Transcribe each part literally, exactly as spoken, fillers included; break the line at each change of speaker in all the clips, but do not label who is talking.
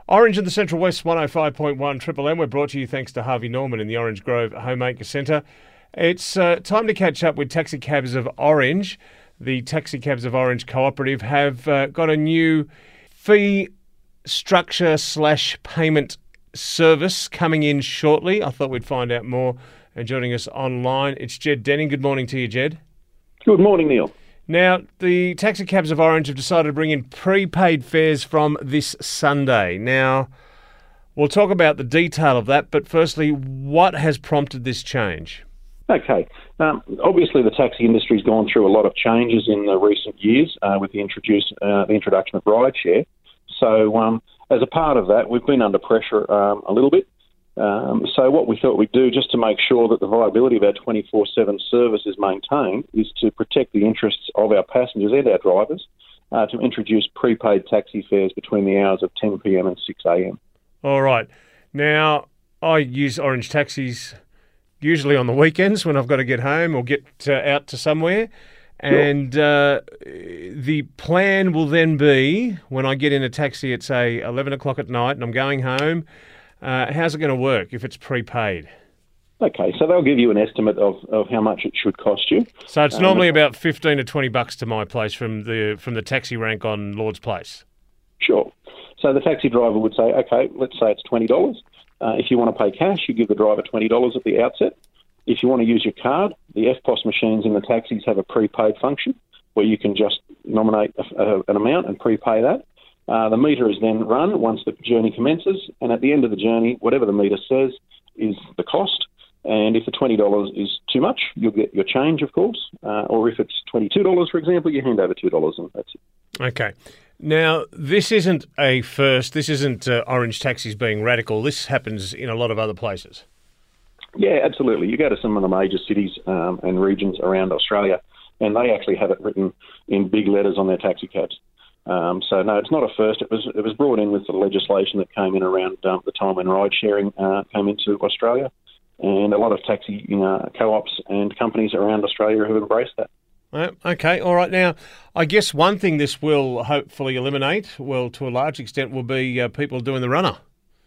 Orange in the Central West, one oh five point one Triple M. We're brought to you thanks to Harvey Norman in the Orange Grove Homemaker Centre. It's uh, time to catch up with Taxi Cabs of Orange. The Taxi Cabs of Orange Cooperative have uh, got a new fee structure slash payment service coming in shortly. I thought we'd find out more. And joining us online, it's Jed Denning. Good morning to you, Jed.
Good morning, Neil.
Now, the Taxi Cabs of Orange have decided to bring in prepaid fares from this Sunday. Now, we'll talk about the detail of that, but firstly, what has prompted this change?
Okay. Um, obviously, the taxi industry's gone through a lot of changes in the recent years uh, with the, introduce, uh, the introduction of rideshare. So, um, as a part of that, we've been under pressure um, a little bit. Um, so what we thought we'd do, just to make sure that the viability of our twenty-four seven service is maintained, is to protect the interests of our passengers and our drivers, uh, to introduce prepaid taxi fares between the hours of ten p.m. and six a.m.
All right. Now, I use Orange taxis usually on the weekends when I've got to get home or get uh, out to somewhere. And uh, the plan will then be, when I get in a taxi at, say, eleven o'clock at night and I'm going home, Uh, how's it going to work if it's prepaid?
Okay, so they'll give you an estimate of, of how much it should cost you.
So it's
um,
normally about fifteen to twenty bucks to my place from the from the taxi rank on Lord's Place.
Sure. So the taxi driver would say, okay, let's say it's twenty dollars. Uh, if you want to pay cash, you give the driver twenty dollars at the outset. If you want to use your card, the F P O S machines in the taxis have a prepaid function where you can just nominate a, a, an amount and prepay that. Uh, the meter is then run once the journey commences, and at the end of the journey, whatever the meter says is the cost. And if the twenty dollars is too much, you'll get your change, of course. Uh, or if it's twenty-two dollars, for example, you hand over two dollars and that's it.
Okay. Now, this isn't a first. This isn't uh, Orange Taxis being radical. This happens in a lot of other places.
Yeah, absolutely. You go to some of the major cities um, and regions around Australia, and they actually have it written in big letters on their taxi cabs. Um, so no, it's not a first. It was it was brought in with the legislation that came in around um, the time when ride sharing uh, came into Australia, and a lot of taxi you know, co-ops and companies around Australia have embraced that.
Uh, okay, all right. Now, I guess one thing this will hopefully eliminate, well, to a large extent, will be uh, people doing the runner.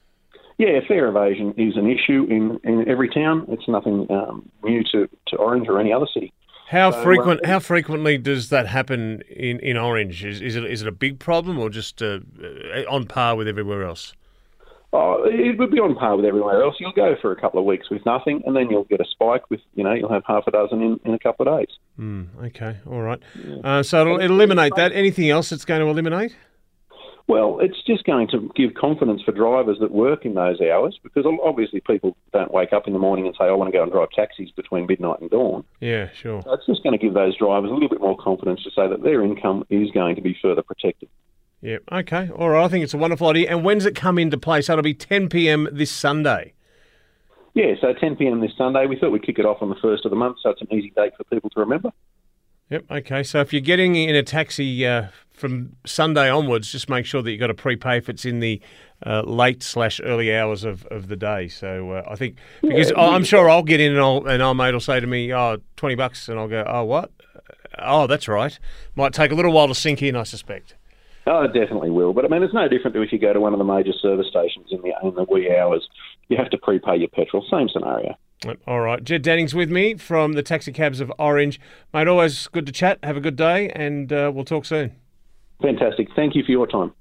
Yeah, fare evasion is an issue in, in every town. It's nothing um, new to, to Orange or any other city.
How
so,
frequent?
Uh,
how frequently does that happen in, in Orange? Is is it is it a big problem or just uh, on par with everywhere else?
Oh, it would be on par with everywhere else. You'll go for a couple of weeks with nothing, and then you'll get a spike with you know you'll have half a dozen in, in a couple of days.
Mm, okay, all right. Yeah. Uh, so it'll, it'll eliminate that. Anything else it's going to eliminate?
Well, it's just going to give confidence for drivers that work in those hours, because obviously people don't wake up in the morning and say, I want to go and drive taxis between midnight and dawn.
Yeah, sure.
So it's just going to give those drivers a little bit more confidence to say that their income is going to be further protected.
Yeah, okay. All right, I think it's a wonderful idea. And when's it come into place? So it'll be ten p.m. this Sunday.
Yeah, so ten p.m. this Sunday. We thought we'd kick it off on the first of the month, so it's an easy date for people to remember.
Yep, okay. So if you're getting in a taxi uh, from Sunday onwards, just make sure that you've got to prepay if it's in the uh, late slash early hours of, of the day. So uh, I think, because yeah, I'm sure I'll get in and, I'll, and our mate will say to me, oh, twenty bucks, and I'll go, oh, what? Oh, that's right. Might take a little while to sink in, I suspect.
Oh, it definitely will. But, I mean, it's no different to if you go to one of the major service stations in the, in the wee hours. You have to prepay your petrol. Same scenario.
All right. Jed Danning's with me from the Taxi Cabs of Orange. Mate, always good to chat. Have a good day, and uh, we'll talk soon.
Fantastic. Thank you for your time.